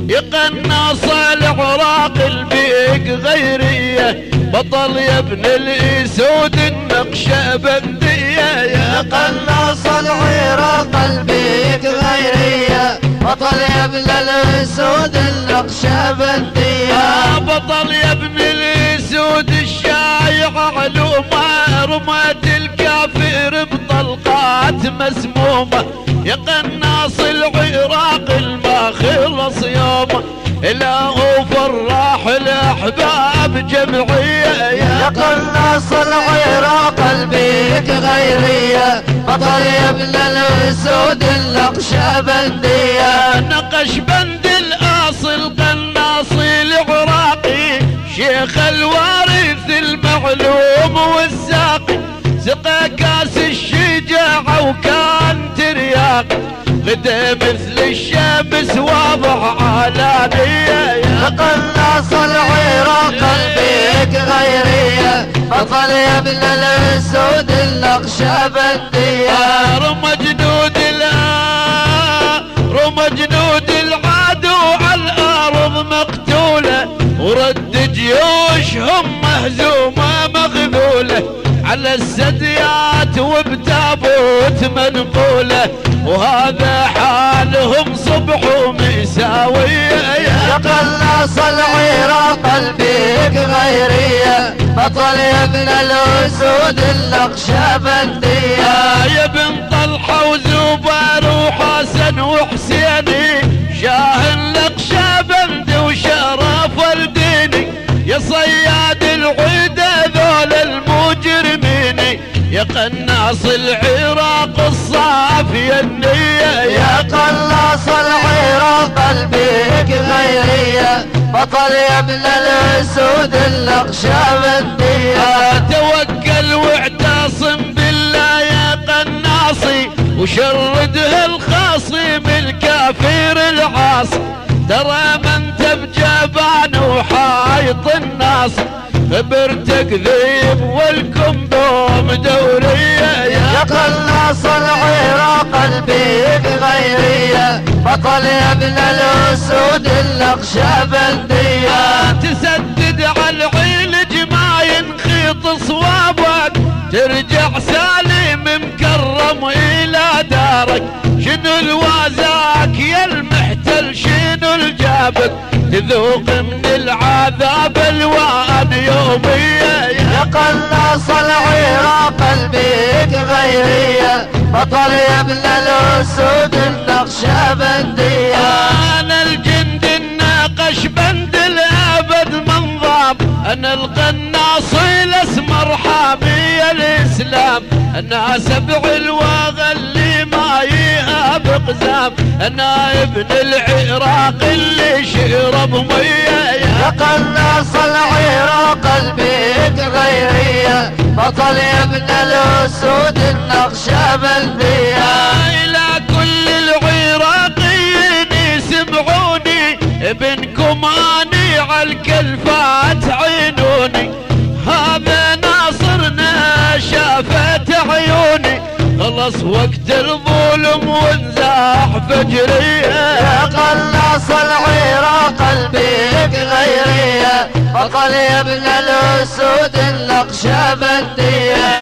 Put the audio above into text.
يقناص العراق البيك غيرية، بطل يا ابن الاسود النقشبندية. يا قناص العراق البيك غيرية، بطل يا ابن الاسود النقشبندية. بطل يا ابن الاسود الشايع علومه، رمات الكافر بطلقات مسمومه. يا قناص العراق الما خلص يومه، لا هو فراح الاحباب جمعيه. يا قناص العراق البيك غيرية، بطل يا ابن الاسود النقشبندية. نقشبند الاصل قناصي العراقي، شيخ الوارث المعلوم والساقي. سقى كاس الشجاعة وكان ترياق، غدا مثل الشمس واضح علانية. يا قناص العراق البيك غيرية، بطل يا ابن الاسود النقشبندية. رمى جنود العدو على الارض مقتولة، ورد جيوشهم مهزومة مغذولة على السديات وبتابوت منقولة. وهذا حالهم صبح ومساوية. يا قناص العراق البيك غيرية، بطل يا ابن الاسود النقشبندية. يا بن طلحة وزبير وحسن وحسيني، شاه النقشبندي وشرف الديني. يا صياد العيدة ذول المجرمين، يا قناص العراق الصافي النية. يا قناص العراق البيك غيرية، بطل يا ابن الاسود النقشبندية. توكل واعتصم بالله يا قناصي، وشرده الخصيم الكافر العاصي. ترى من بجبان وحايط الناس، خبر تكذيب والكم دوم دورية. يا قناص العراق البيك غيرية، بطل يا ابن الاسود النقشبندية. تسدد على العيلج ما ينخيط صوابك، ترجع سالم مكرم الى دارك. شنو الوازاك يا المحتل، شنو الجابك، تذوق من العذاب الوان يومية. يا قناص العراق البيك غيرية، بطل يا ابن الاسود النقشبندية. انا الجند النقشبند الابد منظام، انا القناصي الاسمر حامي الاسلام. انا سبع الواغى اللي ما يهاب قزام، انا ابن العراق اللي شرب ميه. يا قناص العراق البيك غيرية، بطل يا ابن الاسود النقشبندية. الى كل العراقيين يسمعوني، ابنكم اني عالكلفات عينوني. هذا ناصرنا شافت عيوني، خلص وقت الظلم وانزاح فجريه. يا قناص العراق البيك غيرية، بطل يا ابن الاسود النقشبندية.